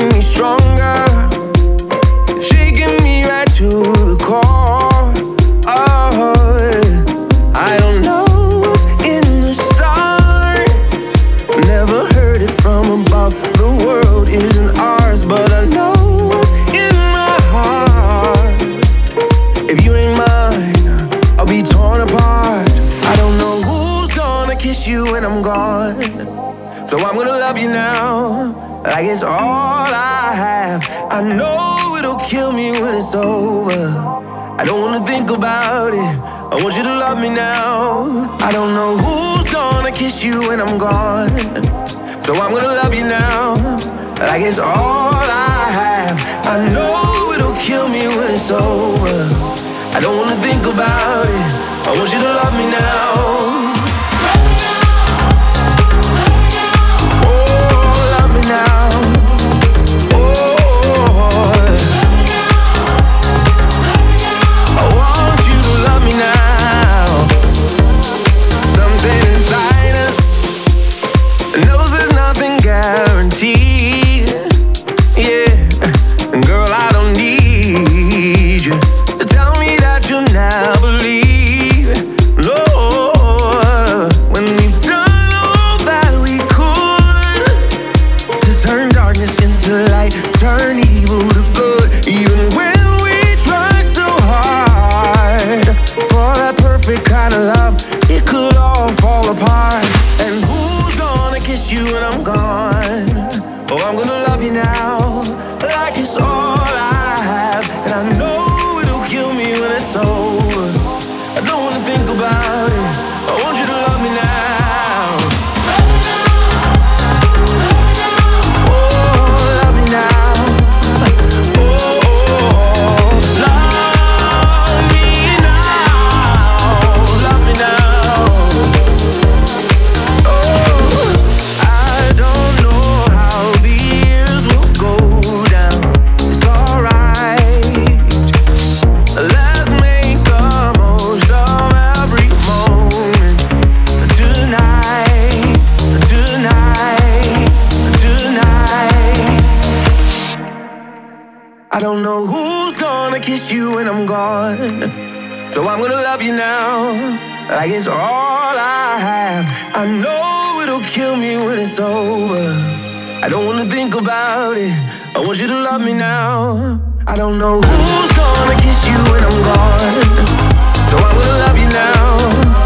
making me stronger, shaking me right to the core. Oh, I don't know what's in the stars, never heard it from above. The world isn't ours, but I know what's in my heart. If you ain't mine, I'll be torn apart. I don't know who's gonna kiss you when I'm gone, so I'm gonna love you now, like it's all I have. I know it'll kill me when it's over. I don't wanna think about it, I want you to love me now. I don't know who's gonna kiss you when I'm gone, so I'm gonna love you now, like it's all I have. I know it'll kill me when it's over. I don't wanna think about it, I want you to love me now. Now, oh, I want you to love me now. Something inside us knows there's nothing guaranteed. Yeah, and girl, I don't need you to tell me that you'll never leave. No, when we've done all that we could to turn darkness into light, turn evil to good. Even when we try so hard for that perfect kind of love, it could all fall apart. And who's gonna kiss you when I'm gone? Oh, I'm gonna love you now, like it's all I have. And I know it'll kill me when it's over. I don't wanna think about it, I want you to love me now. I don't know who's gonna kiss you when I'm gone, so I'm gonna love you now, like it's all I have. I know it'll kill me when it's over. I don't wanna think about it, I want you to love me now. I don't know who's gonna kiss you when I'm gone, so I'm gonna love you now,